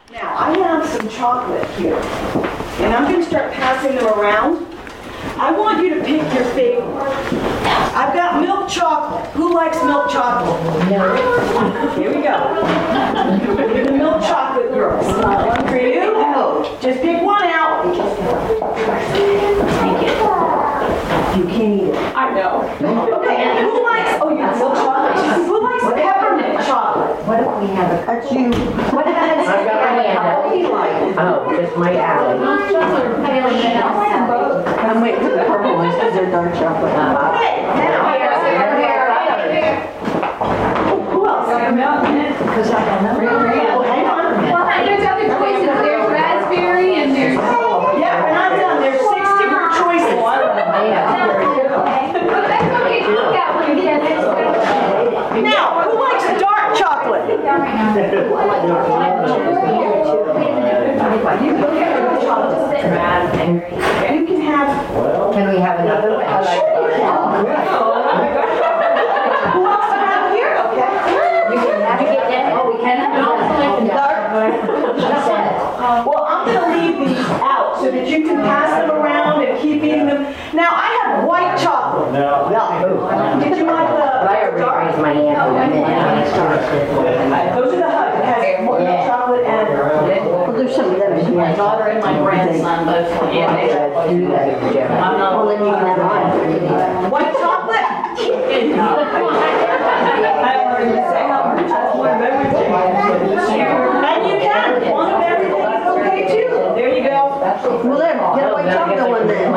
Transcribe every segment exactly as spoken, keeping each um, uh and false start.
Now, I have some chocolate here, and I'm going to start passing them around. I want you to pick your favorite. I've got milk chocolate. Who likes milk chocolate? No. Here we go. The milk chocolate girls. One for you. Just pick one out. Take it. You can't eat it. I know. Okay. Who likes? Oh, you have milk chocolate. Who likes peppermint chocolate? What if we have a... That's you. What has I've got my hand. What do you like? Oh, just my alley. I'm waiting for the purple ones because they're dark chocolate. Okay. Now. Who else? Because I don't know. Oh, hang on. Well, there's other choices. There's raspberry and there's... Yeah, we're not done. There's six different choices. But that's okay. Look at when you get it. Now, who likes dark chocolate? You can have... Can we have another one? I like Who else do I have here? Okay. You can have to get that. Oh, we can have dark. Well, I'm going to leave these out so that you can pass them around and keep eating them. Now, I have white chocolate. No. Did you like the But I already dark? raised my hand for a minute. Those are the hugs. It has more milk chocolate and... Well, there's some of them. My daughter and my grandson both like Yeah, they it. do that, Jim. I'm not. Well, then you can have one. White chocolate? And you can. One of everything is okay too. There you go. Well, there, get a white chocolate one then.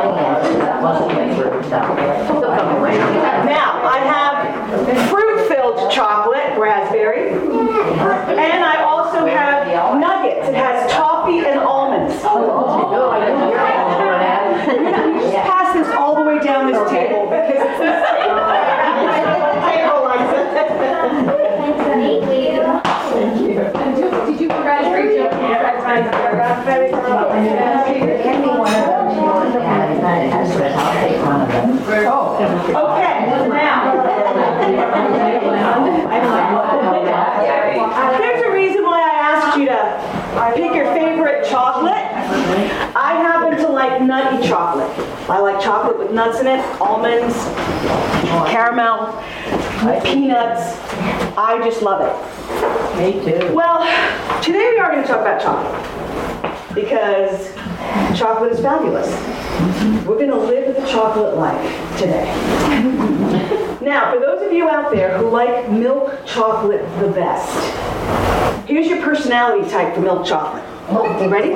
Now, I have fruit-filled chocolate, raspberry, and I also have nuggets. It has toffee and almonds. You just pass this all the way down this table because it's this table like this. Did you raspberry Joe? Raspberry chocolate. Hand me one of those. I'll take one of them. Okay, now. There's a reason why I asked you to pick your favorite chocolate. I happen to like nutty chocolate. I like chocolate with nuts in it, almonds, caramel, peanuts. I just love it. Me too. Well, today we are going to talk about chocolate because chocolate is fabulous. We're going to live the chocolate life today. Now, for those of you out there who like milk chocolate the best, here's your personality type for milk chocolate. You ready?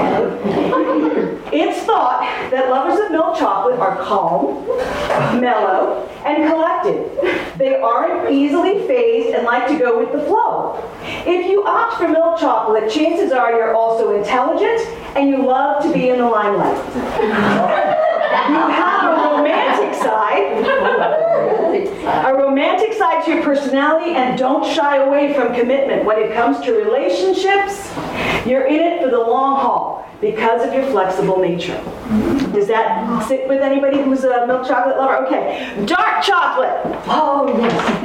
It's thought that lovers of milk chocolate are calm, mellow, and collected. They aren't easily phased and like to go with the flow. If you opt for milk chocolate, chances are you're also intelligent and you love to be in the limelight. You have a romantic side, a romantic side to your personality, and don't shy away from commitment. When it comes to relationships, you're in it for the long haul because of your flexible nature. Does that sit with anybody who's a milk chocolate lover? Okay. Dark chocolate. Oh,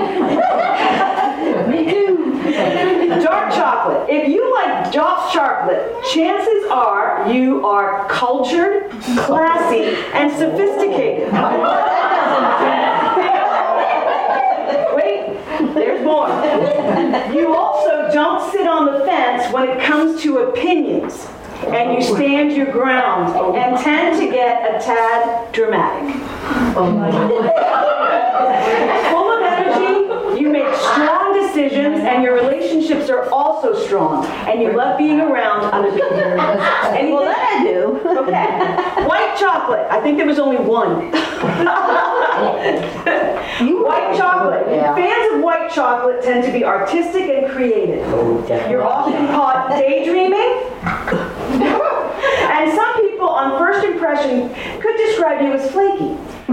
yes. Me too. Dark chocolate. If you like dark chocolate, chances are you are cultured, classy, and sophisticated. Wait, there's more. You also don't sit on the fence when it comes to opinions, and you stand your ground and tend to get a tad dramatic. Full of energy, you make strong decisions, and your relationships are also strong, and you love being around other people. Anything? Well, that I do. Okay. White chocolate. I think there was only one. White chocolate. Yeah. Fans of white chocolate tend to be artistic and creative. You're often caught daydreaming. And some people on first impression could describe you as flaky.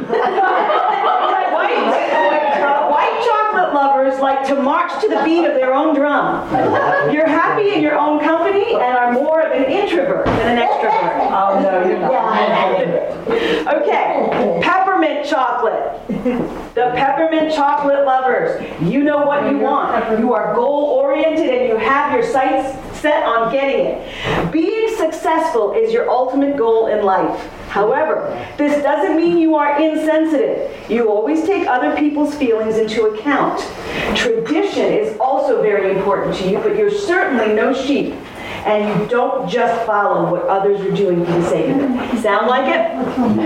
White, white chocolate lovers like to march to the beat of their own drum. You're happy in your own company and are more of an introvert than an extrovert. Oh, no, you're not. Okay, peppermint chocolate. The peppermint chocolate lovers, you know what you want. You are goal-oriented and you have your sights set on getting it. Being successful is your ultimate goal in life. However, this doesn't mean you are insensitive. You always take other people's feelings into account. Tradition is also very important to you, but you're certainly no sheep. And you don't just follow what others are doing for the sake of it. Sound like it?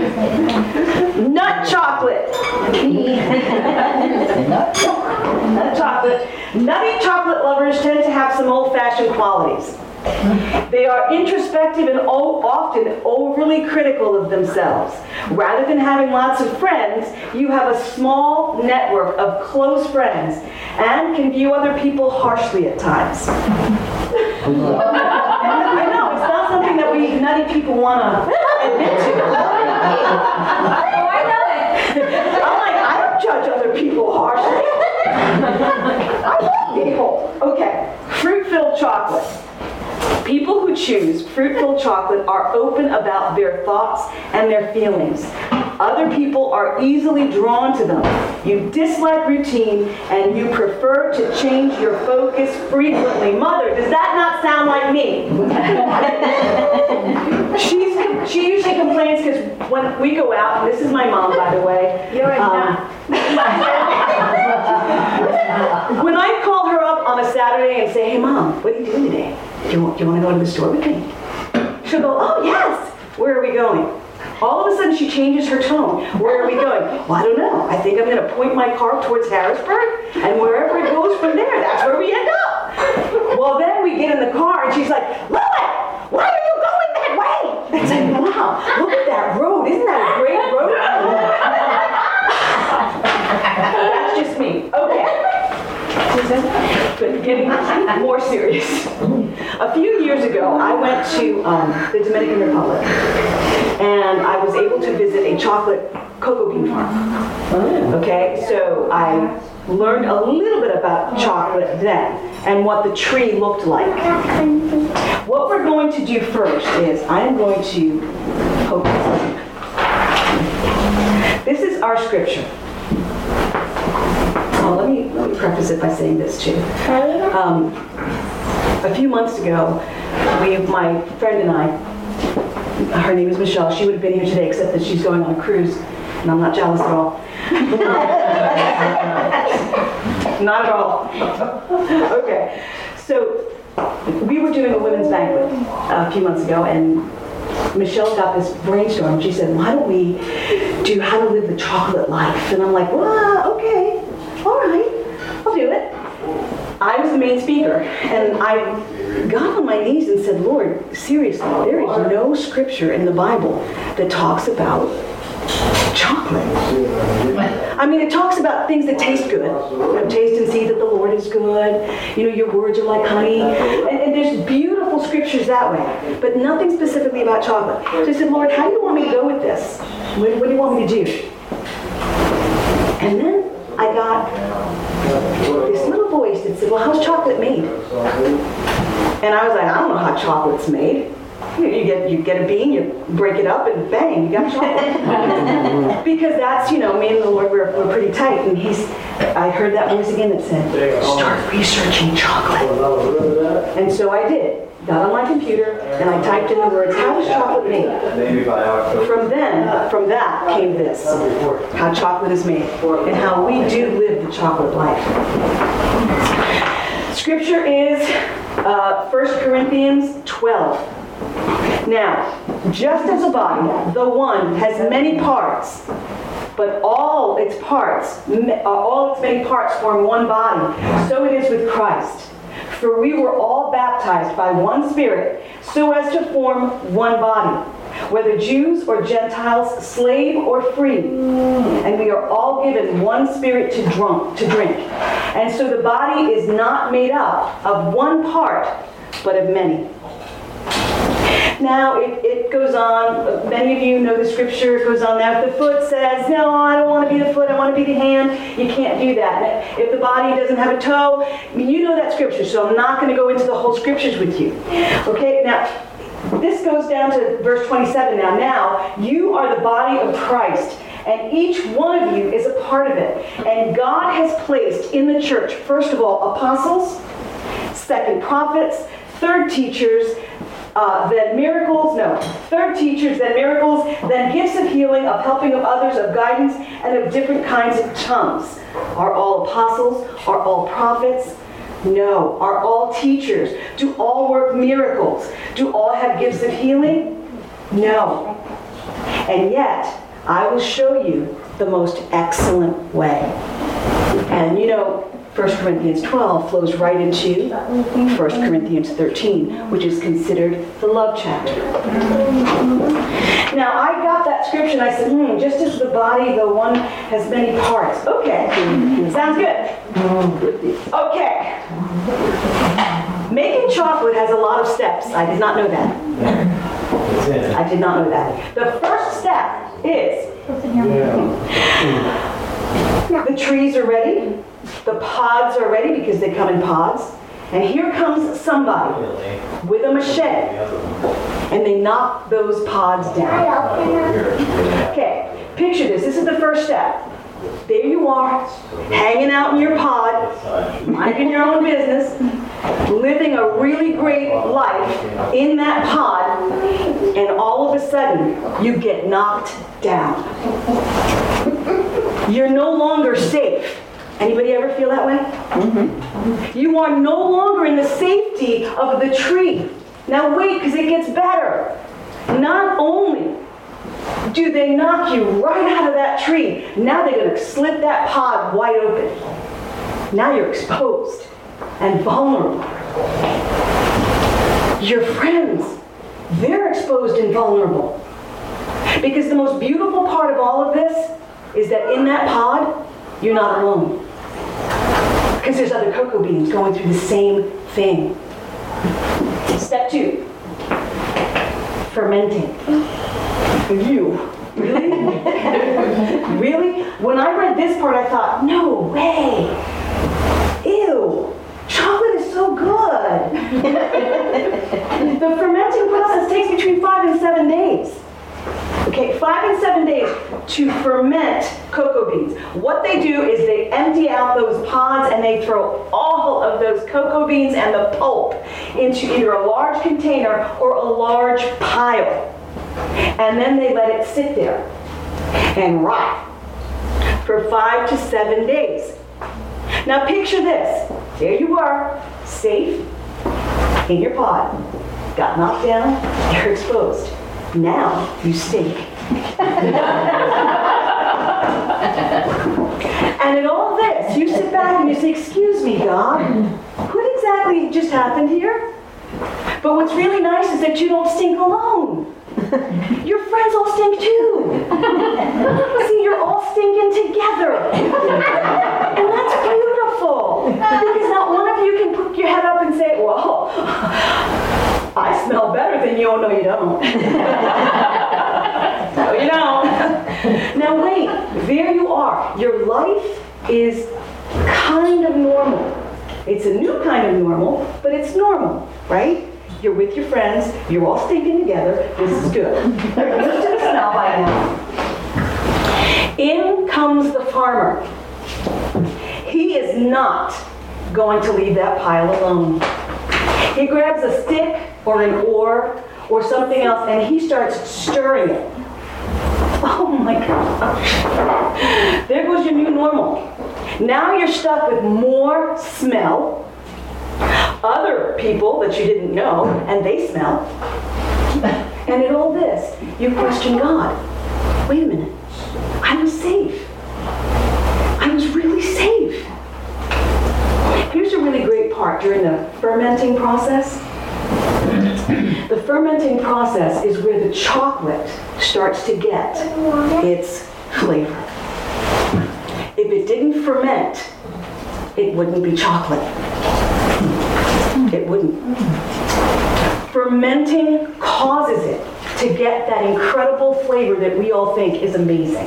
Nut chocolate. Nut chocolate. Nutty chocolate lovers tend to have some old-fashioned qualities. They are introspective and o- often overly critical of themselves. Rather than having lots of friends, you have a small network of close friends and can view other people harshly at times. I know, it's not something that we nutty people want to admit to. Oh, I know it. I'm like, I don't judge other people harshly. I love people. Okay, fruit-filled chocolate. People who choose fruit-filled chocolate are open about their thoughts and their feelings. Other people are easily drawn to them. You dislike routine and you prefer to change your focus frequently. Mother, does that not sound like me? She's, she usually complains because when we go out, and this is my mom, by the way. You're a um, When I call her up on a Saturday and say, hey, Mom, what are you doing today? Do you want, do you want to go to the store with me? She'll go, oh, yes. Where are we going? All of a sudden, she changes her tone. Where are we going? Well, I don't know. I think I'm going to point my car towards Harrisburg, and wherever it goes from there, that's where we end up. Well, then we get in the car, and she's like, Lily, why are you going that way? It's like, wow, look at that road. Isn't that a great road? That's just me. Okay. But getting more serious. A few years ago, I went to um, the Dominican Republic, and I was able to visit a chocolate cocoa bean farm. Okay, so I learned a little bit about chocolate then and what the tree looked like. What we're going to do first is I am going to poke this. This is our scripture. Oh, let me, let me preface it by saying this too. Um, a few months ago, we, my friend and I, her name is Michelle, she would have been here today except that she's going on a cruise, and I'm not jealous at all. Not at all. Okay, so we were doing a women's banquet a few months ago, and Michelle got this brainstorm. She said, why don't we do how to live the chocolate life? And I'm like, well, okay. All right, I'll do it. I was the main speaker, and I got on my knees and said, Lord, seriously, there is no scripture in the Bible that talks about chocolate. I mean, it talks about things that taste good. You know, taste and see that the Lord is good. You know, your words are like honey. And, and there's beautiful scriptures that way, but nothing specifically about chocolate. So I said, Lord, how do you want me to go with this? What, what do you want me to do? And then I got this little voice that said, well, how's chocolate made? And I was like, I don't know how chocolate's made. You, you get you get a bean, you break it up, and bang, you got chocolate. Because that's, you know, me and the Lord, we're, we're pretty tight. And he's, I heard that voice again that said, start researching chocolate. And so I did. Got on my computer, and I typed in the words, how is chocolate made? From then, from that came this, how chocolate is made, and how we do live the chocolate life. Scripture is uh, First Corinthians twelve. Now, just as a body, the one has many parts, but all its parts, all its many parts form one body, so it is with Christ. For we were all baptized by one Spirit, so as to form one body, whether Jews or Gentiles, slave or free. And we are all given one Spirit to drunk, to drink. And so the body is not made up of one part, but of many. Now, it, it goes on, many of you know the scripture, it goes on now. If the foot says, no, I don't want to be the foot, I want to be the hand, you can't do that. And if the body doesn't have a toe, you know that scripture, so I'm not going to go into the whole scriptures with you. Okay, now, this goes down to verse twenty-seven now. Now, you are the body of Christ, and each one of you is a part of it. And God has placed in the church, first of all, apostles, second prophets, third teachers, uh, then miracles, no, third teachers, then miracles, then gifts of healing, of helping of others, of guidance, and of different kinds of tongues. Are all apostles? Are all prophets? No. Are all teachers? Do all work miracles? Do all have gifts of healing? No. And yet, I will show you the most excellent way. And you know, First Corinthians twelve flows right into First Corinthians thirteen, which is considered the love chapter. Now, I got that scripture and I said, hmm, just as the body, though one has many parts. Okay, sounds good. Okay. Making chocolate has a lot of steps. I did not know that. I did not know that. The first step is the trees are ready. The pods are ready because they come in pods. And here comes somebody with a machete. And they knock those pods down. Okay, picture this. This is the first step. There you are, hanging out in your pod, minding your own business, living a really great life in that pod, and all of a sudden, you get knocked down. You're no longer safe. Anybody ever feel that way? Mm-hmm. You are no longer in the safety of the tree. Now wait, because it gets better. Not only do they knock you right out of that tree, now they're going to slit that pod wide open. Now you're exposed and vulnerable. Your friends, they're exposed and vulnerable. Because the most beautiful part of all of this is that in that pod, you're not alone. Because there's other cocoa beans going through the same thing. Step two, fermenting. You, really? Really? When I read this part, I thought, no way. Ew, chocolate is so good. The fermenting process takes between five and seven days. Okay, five and seven days to ferment cocoa beans. What they do is they empty out those pods and they throw all of those cocoa beans and the pulp into either a large container or a large pile. And then they let it sit there and rot for five to seven days. Now picture this. There you are, safe in your pod. Got knocked down, you're exposed. Now you stink. And in all this, you sit back and you say, excuse me, God, what exactly just happened here? But what's really nice is that you don't stink alone. Your friends all stink too. See, you're all stinking together. And that's beautiful. Because not one of you can put your head up and say, well, I smell better than you. Oh, no, you don't. No, you don't. Now wait, there you are. Your life is kind of normal. It's a new kind of normal, but it's normal, right? You're with your friends, you're all stinking together, this is good. You're used to the smell by now. In comes the farmer. He is not going to leave that pile alone. He grabs a stick or an oar or something else and he starts stirring it. Oh my gosh. There goes your new normal. Now you're stuck with more smell, other people that you didn't know, and they smell. And in all this, you question God. Wait a minute. I was safe. I was really safe. Here's a really great part during the fermenting process. The fermenting process is where the chocolate starts to get its flavor. If it didn't ferment, it wouldn't be chocolate. It wouldn't. Fermenting causes it to get that incredible flavor that we all think is amazing.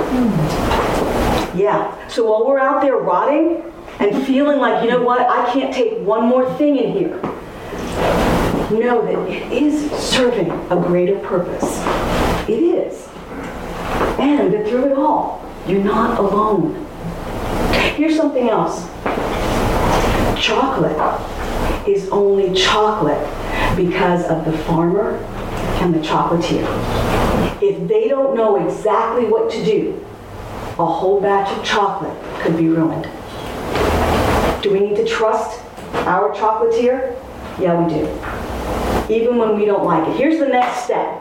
Yeah, so while we're out there rotting and feeling like, you know what, I can't take one more thing in here, know that it is serving a greater purpose. It is. And that through it all, you're not alone. Here's something else. Chocolate is only chocolate because of the farmer and the chocolatier. If they don't know exactly what to do, a whole batch of chocolate could be ruined. Do we need to trust our chocolatier? Yeah, we do. Even when we don't like it. Here's the next step.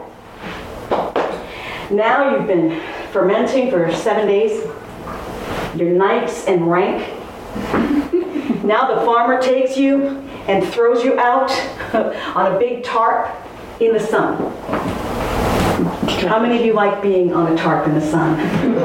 Now you've been fermenting for seven days. You're nice and rank. Now the farmer takes you and throws you out on a big tarp in the sun. How many of you like being on a tarp in the sun?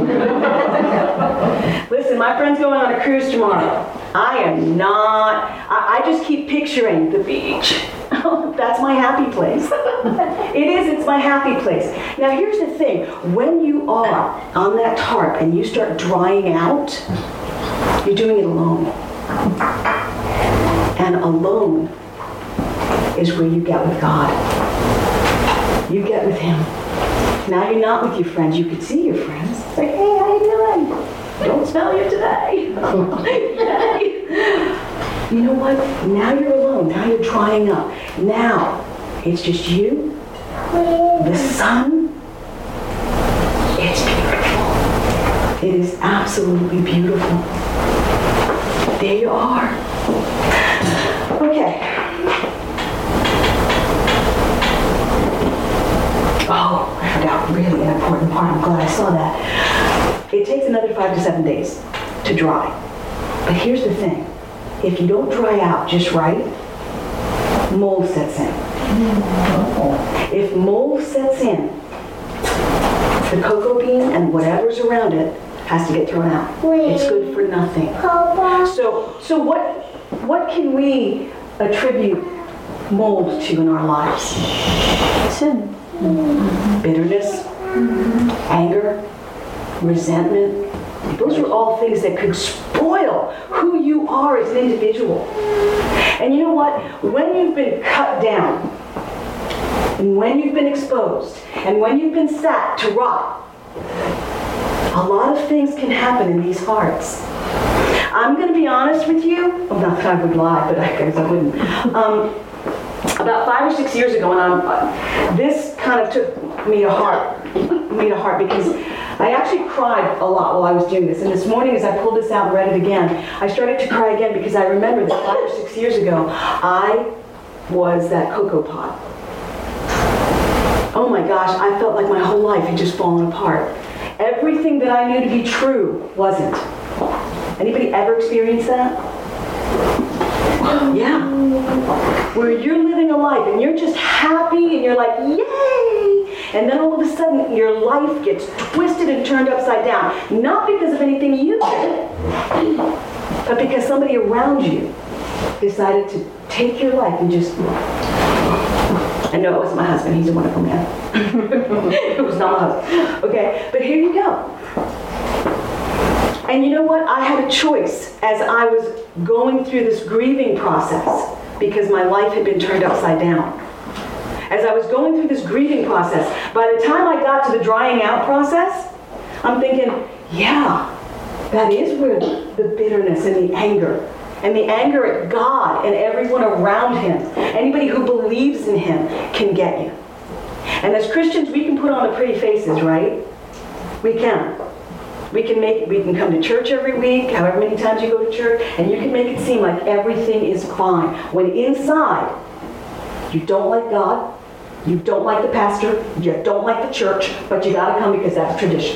Listen, my friend's going on a cruise tomorrow. I am not, I, I just keep picturing the beach. That's my happy place. It is, it's my happy place. Now here's the thing, when you are on that tarp and you start drying out, you're doing it alone. And alone is where you get with God. You get with Him. Now you're not with your friends. You could see your friends. It's like, hey, how you doing? Don't smell you today. You know what? Now you're alone. Now you're drying up. Now it's just you, the sun. It's beautiful. It is absolutely beautiful. There you are. Okay. Oh, I forgot really an important part. I'm glad I saw that. It takes another five to seven days to dry. But here's the thing. If you don't dry out just right, mold sets in. If mold sets in, the cocoa bean and whatever's around it has to get thrown out. It's good for nothing. So, so what, what can we attribute mold to in our lives? Sin. Bitterness, anger, resentment. Those are all things that could spoil who you are as an individual. And you know what? When you've been cut down, and when you've been exposed, and when you've been sat to rot, a lot of things can happen in these hearts. I'm going to be honest with you. Well, not that I would lie, but I guess I wouldn't. Um, About five or six years ago, and I'm, uh, this kind of took me to heart, me to heart, because I actually cried a lot while I was doing this. And this morning, as I pulled this out and read it again, I started to cry again because I remember that five or six years ago, I was that cocoa pot. Oh my gosh, I felt like my whole life had just fallen apart. Everything that I knew to be true wasn't. Anybody ever experienced that? Yeah. Where you're living a life and you're just happy and you're like, yay! And then all of a sudden your life gets twisted and turned upside down. Not because of anything you did, but because somebody around you decided to take your life and just... I know it wasn't my husband, he's a wonderful man. It was not my husband. Okay, but here you go. And you know what? I had a choice as I was going through this grieving process because my life had been turned upside down. As I was going through this grieving process, by the time I got to the drying out process, I'm thinking, yeah, that is where the bitterness and the anger, and the anger at God and everyone around Him, anybody who believes in Him, can get you. And as Christians, we can put on the pretty faces, right? We can. We can make, we can come to church every week, however many times you go to church, and you can make it seem like everything is fine. When inside, you don't like God, you don't like the pastor, you don't like the church, but you gotta come because that's tradition.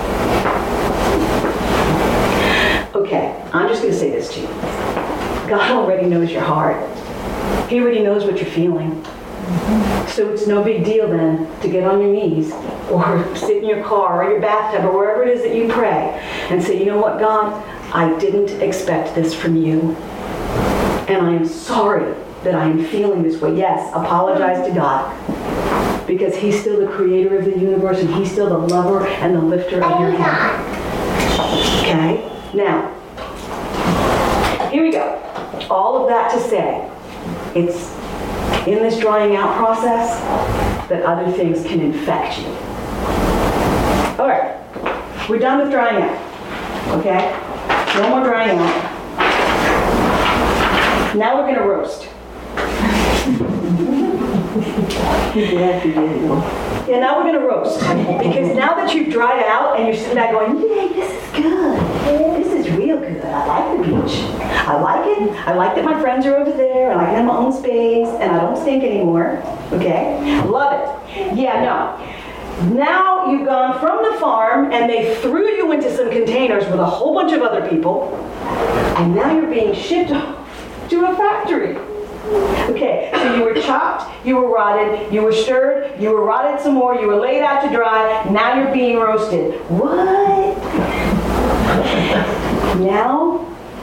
Okay, I'm just gonna say this to you. God already knows your heart. He already knows what you're feeling. So it's no big deal then to get on your knees or sit in your car or your bathtub or wherever it is that you pray and say, you know what, God, I didn't expect this from you. And I am sorry that I am feeling this way. Yes, apologize to God because He's still the creator of the universe and He's still the lover and the lifter of your head. Okay? Now, here we go. All of that to say, it's in this drying out process that other things can infect you. All right, we're done with drying out, okay? No more drying out. Now we're gonna roast. Yeah, now we're gonna roast. Because now that you've dried out and you're sitting back going, yay, this is good. This is real good. I like the beach. I like it. I like that my friends are over there. I like to have my own space and I don't stink anymore. Okay? Love it. Yeah, no. Now you've gone from the farm and they threw you into some containers with a whole bunch of other people. And now you're being shipped off to a factory. Okay, so you were chopped, you were rotted, you were stirred, you were rotted some more, you were laid out to dry, now you're being roasted. What? Now,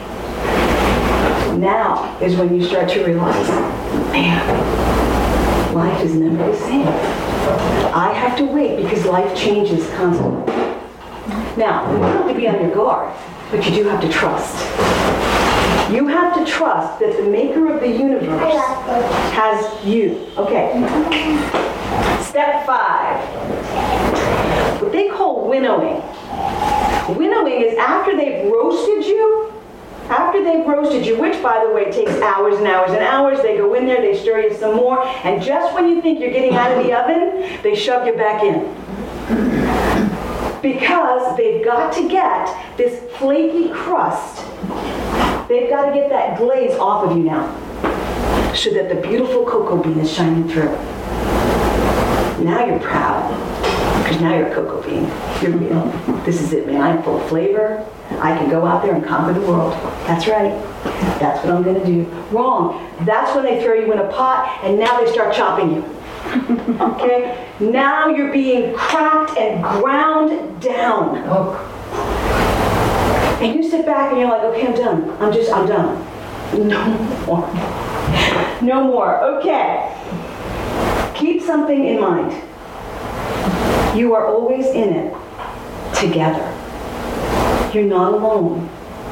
now is when you start to realize, man, life is never the same. I have to wait because life changes constantly. Now, you don't have to be on your guard, but you do have to trust. You have to trust that the maker of the universe has you. Okay. Step five. What they call winnowing. Winnowing is after they've roasted you, after they've roasted you, which by the way takes hours and hours and hours, they go in there, they stir you some more, and just when you think you're getting out of the oven, they shove you back in. Because they've got to get this flaky crust. They've got to get that glaze off of you now so that the beautiful cocoa bean is shining through. Now you're proud because now you're a cocoa bean. You're real. This is it, man. I'm full of flavor. I can go out there and conquer the world. That's right. That's what I'm going to do. Wrong. That's when they throw you in a pot and now they start chopping you. Okay? Now you're being cracked and ground down. Oh. And you sit back and you're like, okay, I'm done. I'm just, I'm done. No more. No more. Okay. Keep something in mind. You are always in it together. You're not alone.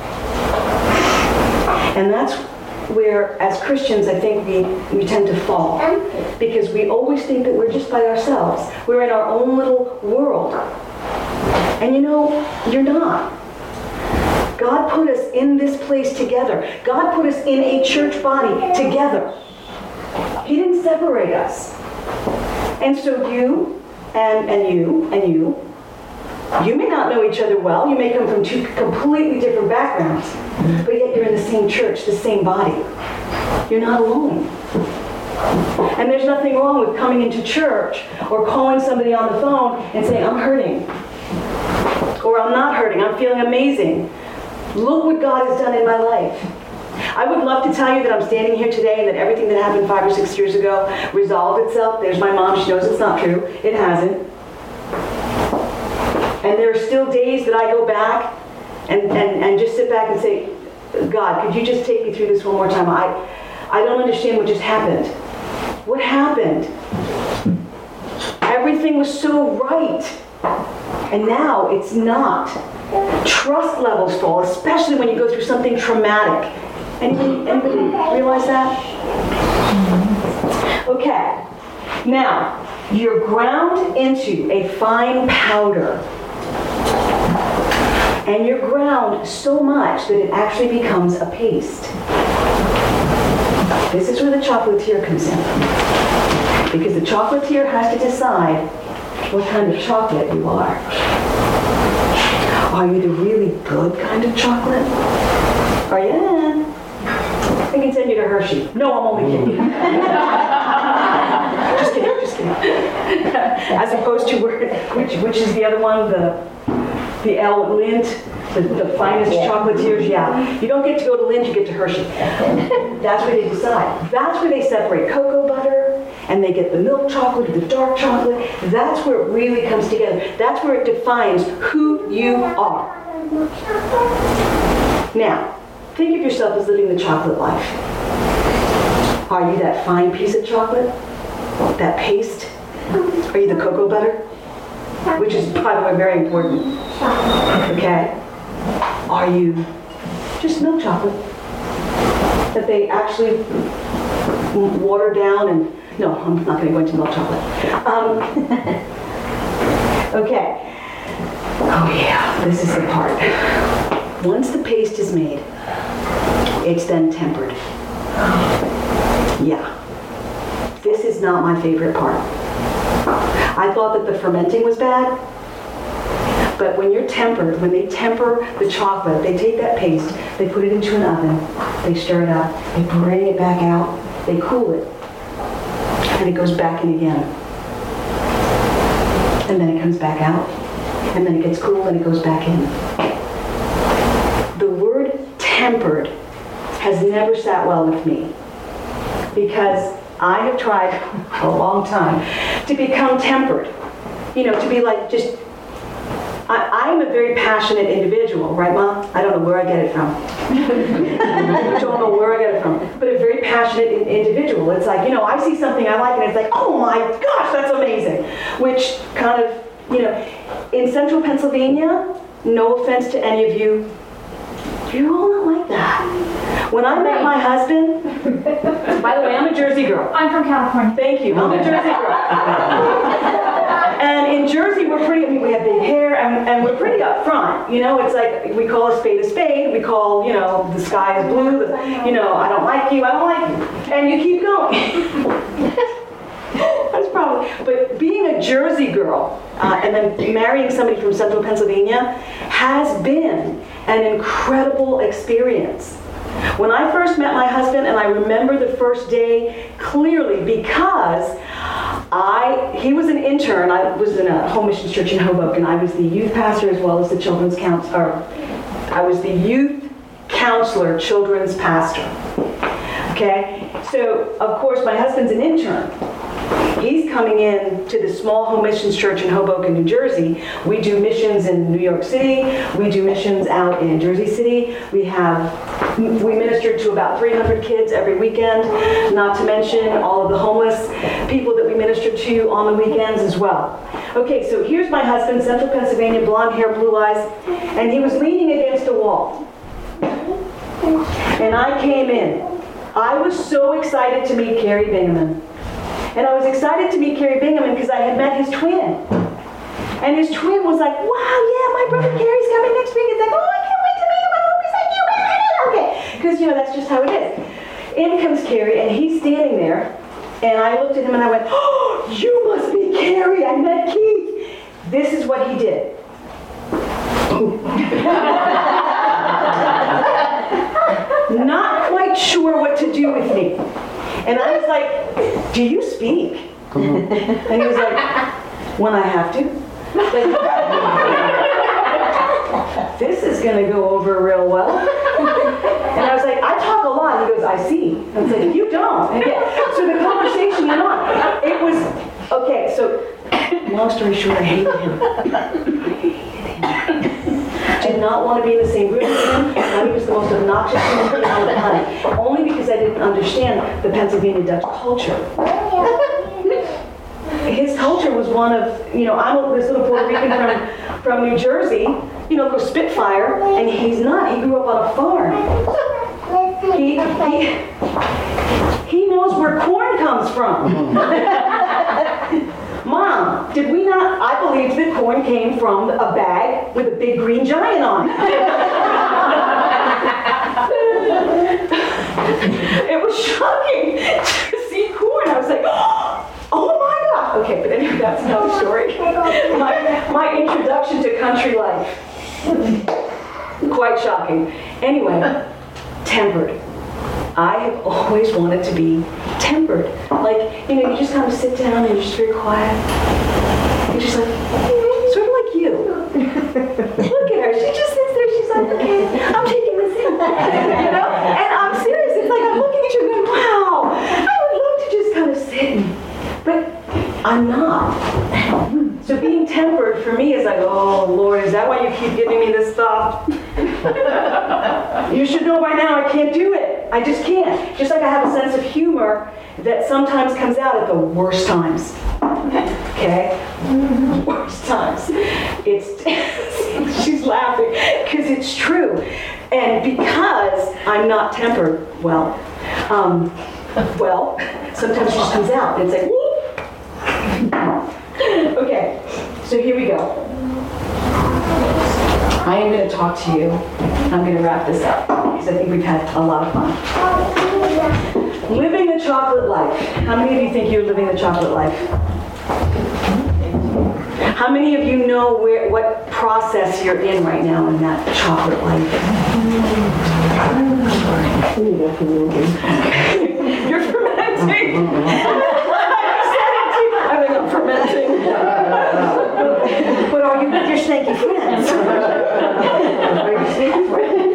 And that's where, as Christians, I think we, we tend to fall. Because we always think that we're just by ourselves. We're in our own little world. And you know, you're not. God put us in this place together. God put us in a church body together. He didn't separate us. And so you, and, and you, and you, you may not know each other well. You may come from two completely different backgrounds. But yet you're in the same church, the same body. You're not alone. And there's nothing wrong with coming into church or calling somebody on the phone and saying, I'm hurting. Or I'm not hurting. I'm feeling amazing. Look what God has done in my life. I would love to tell you that I'm standing here today and that everything that happened five or six years ago resolved itself. There's my mom. She knows it's not true. It hasn't. And there are still days that I go back and, and, and just sit back and say, God, could you just take me through this one more time? I, I don't understand what just happened. What happened? Everything was so right. And now it's not. Trust levels fall, especially when you go through something traumatic. Anybody, anybody realize that? Okay. Now, you're ground into a fine powder. And you're ground so much that it actually becomes a paste. This is where the chocolatier comes in. Because the chocolatier has to decide what kind of chocolate you are. Are you the really good kind of chocolate? Are you? Eh, I can send you to Hershey. No, I'm only kidding. Just kidding, just kidding. As opposed to, which, which is the other one, the the L Lindt, the, the finest chocolatiers, yeah. You don't get to go to Lindt, you get to Hershey. That's where they decide. That's where they separate cocoa butter, and they get the milk chocolate, the dark chocolate. That's where it really comes together. That's where it defines who you are. Now, think of yourself as living the chocolate life. Are you that fine piece of chocolate? That paste? Are you the cocoa butter? Which is, by the way, very important. Okay? Are you just milk chocolate that they actually watered down and, no, I'm not going to go into milk chocolate. Um, okay. Oh yeah, this is the part. Once the paste is made, it's then tempered. Yeah. This is not my favorite part. I thought that the fermenting was bad, but when you're tempered, when they temper the chocolate, they take that paste, they put it into an oven, they stir it up, they bring it back out, they cool it, and it goes back in again. And then it comes back out, and then it gets cool and it goes back in. The word tempered has never sat well with me, because I have tried a long time to become tempered. You know, to be like just, I, I'm a very passionate individual, right, Mom? I don't know where I get it from. I don't know where I get it from, but a very passionate in, individual. It's like, you know, I see something I like and it's like, oh my gosh, that's amazing. Which kind of, you know, in central Pennsylvania, no offense to any of you, you're all not like that. When I met my husband, by the way, I'm a Jersey girl. I'm from California. Thank you, I'm a Jersey girl. And in Jersey, we're pretty, I mean, we have big hair and, and we're pretty upfront. You know, it's like, we call a spade a spade. We call, you know, the sky is blue. The, you know, I don't like you, I don't like you. And you keep going. That's probably, but being a Jersey girl uh, and then marrying somebody from central Pennsylvania has been an incredible experience. When I first met my husband, and I remember the first day clearly because I, he was an intern. I was in a home missions church in Hoboken. I was the youth pastor as well as the children's counselor. I was the youth counselor, children's pastor. Okay, so of course my husband's an intern. He's coming in to the small home missions church in Hoboken, New Jersey. We do missions in New York City. We do missions out in Jersey City. We have, we minister to about three hundred kids every weekend, not to mention all of the homeless people that we minister to on the weekends as well. Okay, so here's my husband, Central Pennsylvania, blonde hair, blue eyes, and he was leaning against a wall. And I came in. I was so excited to meet Carrie Bingaman. And I was excited to meet Carrie Bingaman because I had met his twin. And his twin was like, wow, yeah, my brother Carrie's coming next week. It's like, oh, I can't wait to meet him. I hope he's like you. Okay, because, you know, that's just how it is. In comes Carrie, and he's standing there. And I looked at him and I went, oh, you must be Carrie. I met Keith. This is what he did. Not quite sure what to do with me. And I was like, do you speak? And he was like, when I have to. Like, this is going to go over real well. And I was like, I talk a lot. He goes, I see. And I was like, you don't. And yeah, so the conversation went on. It was, okay, so long story short, I hated him. I hated him. Did not want to be in the same group with him. And he was the most obnoxious human being on the planet. Only because I didn't understand the Pennsylvania Dutch culture. His culture was one of, you know, I'm this little Puerto Rican from, from New Jersey, you know, go Spitfire, and he's not. He grew up on a farm. He, he, he knows where corn comes from. Mom, did we not, I believed that corn came from a bag with a big green giant on it. It was shocking to see corn. I was like, oh my God. Okay, but anyway, that's another story. My, my introduction to country life. Quite shocking. Anyway, tempered. I have always wanted to be tempered. Like, you know, you just kind of sit down and you're just very quiet. You're just like, sort of like you. Look at her. She just sits there. She's like, okay, I'm taking this in. You know? And I'm serious. It's like I'm looking at you going, wow, I would love to just kind of sit. And, but I'm not. So being tempered for me is like, oh, Lord, is that why you keep giving me this stuff? You should know by now I can't do it. I just can't. Just like I have a sense of humor that sometimes comes out at the worst times. Okay? Worst times. It's, she's laughing because it's true. And because I'm not tempered well, um, Well, sometimes it just comes out, and it's like, whoop. Okay, so here we go. I am going to talk to you. I'm going to wrap this up because I think we've had a lot of fun. Living the chocolate life. How many of you think you're living the chocolate life? How many of you know where, what process you're in right now in that chocolate life? You're fermenting. I think I'm fermenting. But are you with your snaky friends? Are you snaky friends?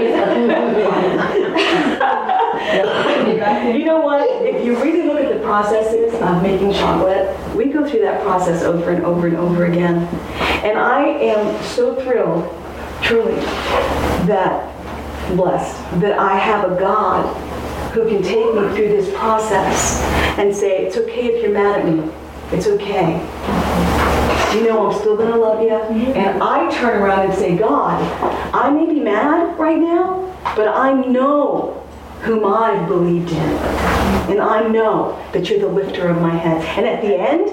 You know what? If you really look at the processes of making chocolate, we go through that process over and over and over again. And I am so thrilled, truly, that, blessed, that I have a God who can take me through this process and say, it's okay if you're mad at me. It's okay. You know I'm still going to love you. And I turn around and say, God, I may be mad right now, but I know whom I've believed in. And I know that you're the lifter of my head. And at the end,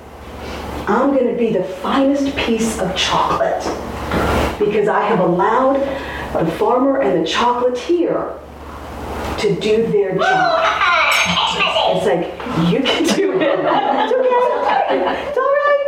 I'm going to be the finest piece of chocolate because I have allowed the farmer and the chocolatier to do their job. It's like, you can do it. It's okay. It's all right.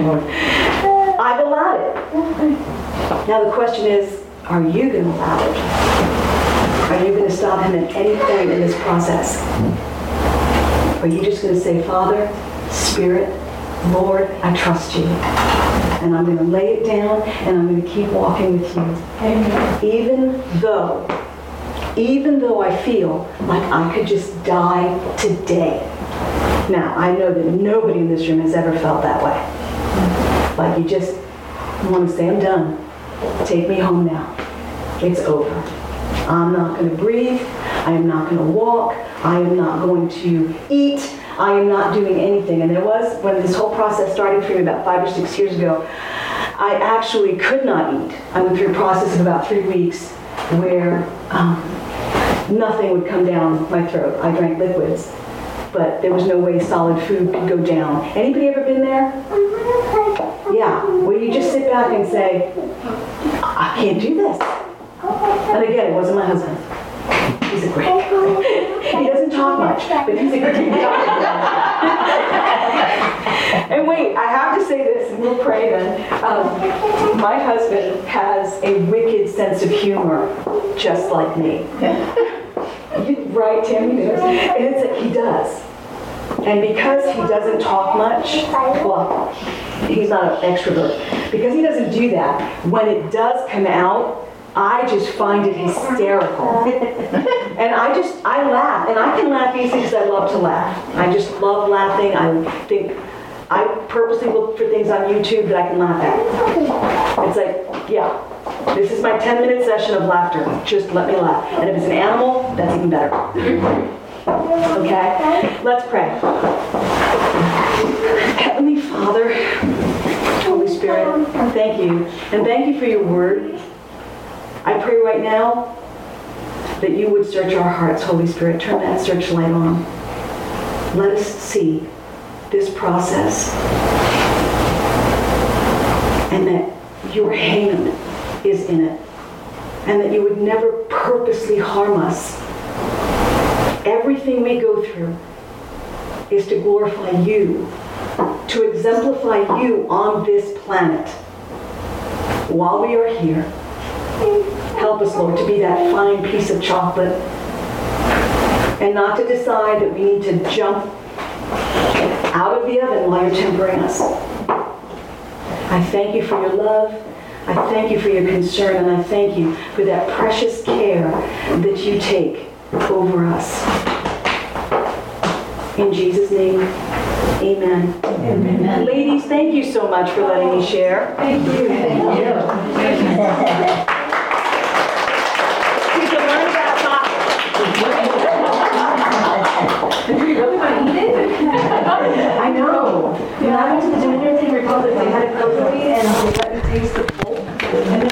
I've allowed it. Now the question is, are you going to allow it? Are you going to stop him at any point in this process? Or are you just going to say, Father, Spirit, Lord, I trust you. And I'm going to lay it down and I'm going to keep walking with you. Amen. Even though, even though I feel like I could just die today. Now, I know that nobody in this room has ever felt that way. Like you just want to say, I'm done. Take me home now. It's over. I'm not going to breathe. I am not going to walk. I am not going to eat. I am not doing anything. And there was, when this whole process started for me about five or six years ago, I actually could not eat. I went through a process of about three weeks where um, nothing would come down my throat. I drank liquids, but there was no way solid food could go down. Anybody ever been there? Yeah, where you just sit back and say, I can't do this. And again, it wasn't my husband. He's a great guy. He doesn't talk much, but he's a great guy. And wait, I have to say this, and we'll pray then. Um, my husband has a wicked sense of humor, just like me. Right, Tim? He does. And it's like he does. And because he doesn't talk much, well, he's not an extrovert. Because he doesn't do that, when it does come out, I just find it hysterical. And I just, I laugh. And I can laugh easily because I love to laugh. I just love laughing. I think, I purposely look for things on YouTube that I can laugh at. It's like, yeah, this is my ten minute session of laughter. Just let me laugh. And if it's an animal, that's even better. Okay? Let's pray. Heavenly Father, Holy Spirit, thank you. And thank you for your word. I pray right now that you would search our hearts, Holy Spirit. Turn that searchlight on. Let us see this process and that your hand is in it and that you would never purposely harm us. Everything we go through is to glorify you, to exemplify you on this planet while we are here. Help us, Lord, to be that fine piece of chocolate and not to decide that we need to jump out of the oven while you're tempering us. I thank you for your love. I thank you for your concern, and I thank you for that precious care that you take over us. In Jesus' name, amen. Amen. Ladies, thank you so much for letting me share. Thank you. Thank you.